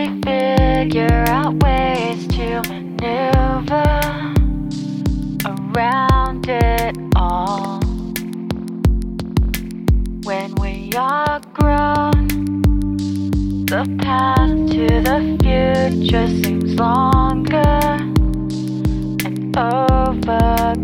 we figure out ways to maneuver around it all. When we are grown, the path to the future seems longer and overgrown.